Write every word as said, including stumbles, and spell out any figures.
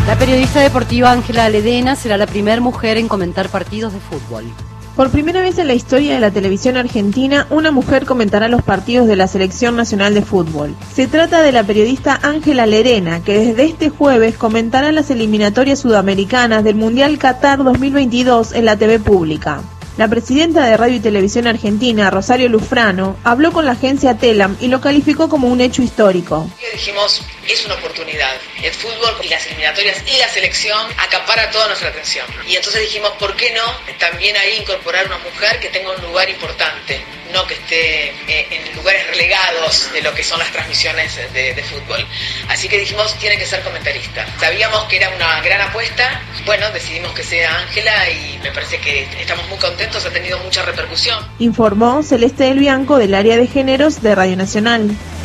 La periodista deportiva Ángela Ledena será la primera mujer en comentar partidos de fútbol. Por primera vez en la historia de la televisión argentina, una mujer comentará los partidos de la Selección Nacional de Fútbol. Se trata de la periodista Ángela Ledena, que desde este jueves comentará las eliminatorias sudamericanas del Mundial Qatar dos mil veintidós en la T V pública. La presidenta de Radio y Televisión Argentina, Rosario Lufrano, habló con la agencia Telam y lo calificó como un hecho histórico. Dijimos, es una oportunidad. El fútbol y las eliminatorias y la selección acapara toda nuestra atención. Y entonces dijimos, ¿por qué no también ahí incorporar una mujer que tenga un lugar importante? No que esté eh, en lugares relegados de lo que son las transmisiones de, de fútbol. Así que dijimos, tiene que ser comentarista. Sabíamos que era una gran apuesta. Bueno, decidimos que sea Ángela y me parece que estamos muy contentos, ha tenido mucha repercusión. Informó Celeste del Bianco del área de géneros de Radio Nacional.